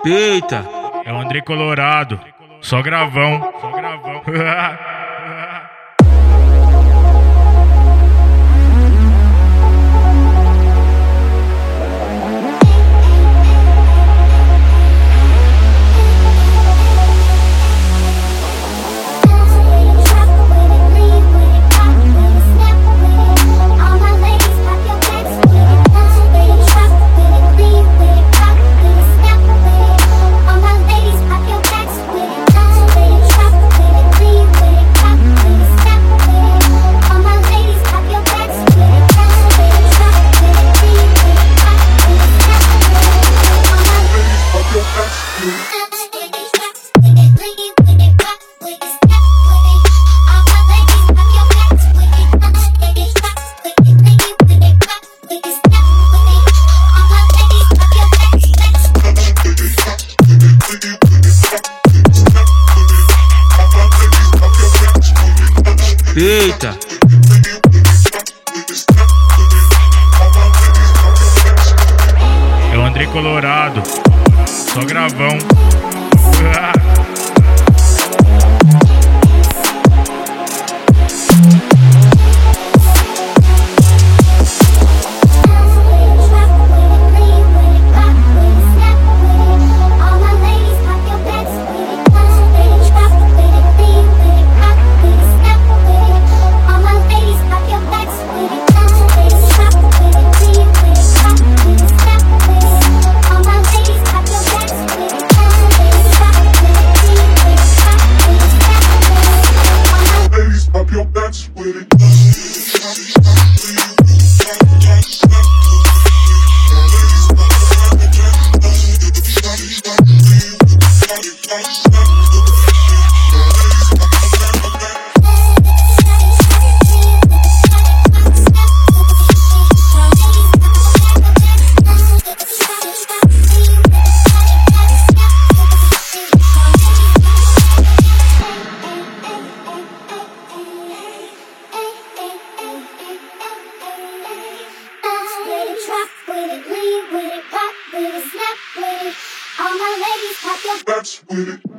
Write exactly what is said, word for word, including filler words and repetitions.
Eita, É o André Colorado, só gravão, só gravão. eita, É o André Colorado, só gravão. With it, pop with it, snap with it. All my ladies, pop your butts with it.